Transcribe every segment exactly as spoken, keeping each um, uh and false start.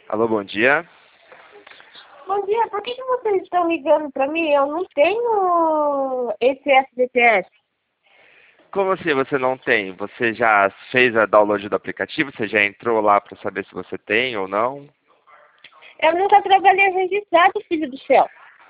Alô, bom dia. Bom dia, por que, que vocês estão ligando para mim? Eu não tenho esse F G T S. Como assim você não tem? Você já fez a download do aplicativo? Você já entrou lá para saber se você tem ou não? Eu nunca trabalhei registrado, filho do céu.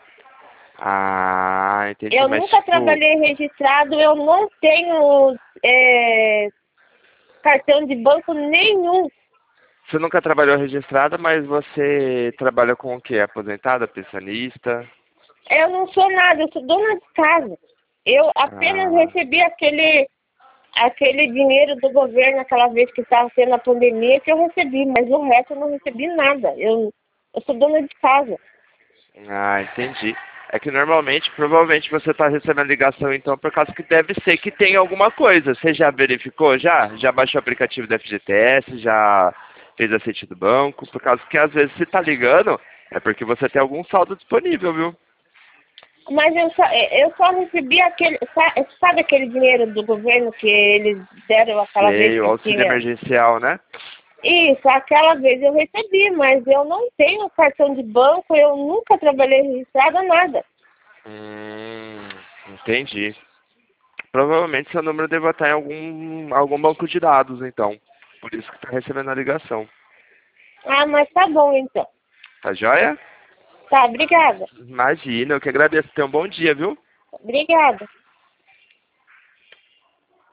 Ah, entendi, Eu mas nunca tipo, trabalhei registrado, eu não tenho é, cartão de banco nenhum. você nunca trabalhou registrada, mas você trabalha com o quê? Aposentada, pensionista? Eu não sou nada, eu sou dona de casa. Eu apenas Ah, recebi aquele, aquele dinheiro do governo aquela vez que estava tendo a pandemia que eu recebi, mas o resto eu não recebi nada. Eu, eu sou dona de casa. ah, entendi. É que normalmente, provavelmente você está recebendo ligação então por causa que deve ser que tem alguma coisa. Você já verificou? Já? Já baixou o aplicativo do F G T S? Já fez a cesta do banco? Por causa que às vezes se está ligando é porque você tem algum saldo disponível, viu? Mas eu só, é, eu só recebi aquele, sa- sabe aquele dinheiro do governo que eles deram aquela vez Sei, o que auxílio tinha? emergencial, né? Isso, aquela vez eu recebi, mas eu não tenho cartão de banco, eu nunca trabalhei registrada, nada. Hum, entendi. Provavelmente seu número deve estar em algum, algum banco de dados, então. Por isso que está recebendo a ligação. Ah, mas tá bom então. Tá joia? Tá, obrigada. Imagina, eu que agradeço. Tenha um bom dia, viu? Obrigada.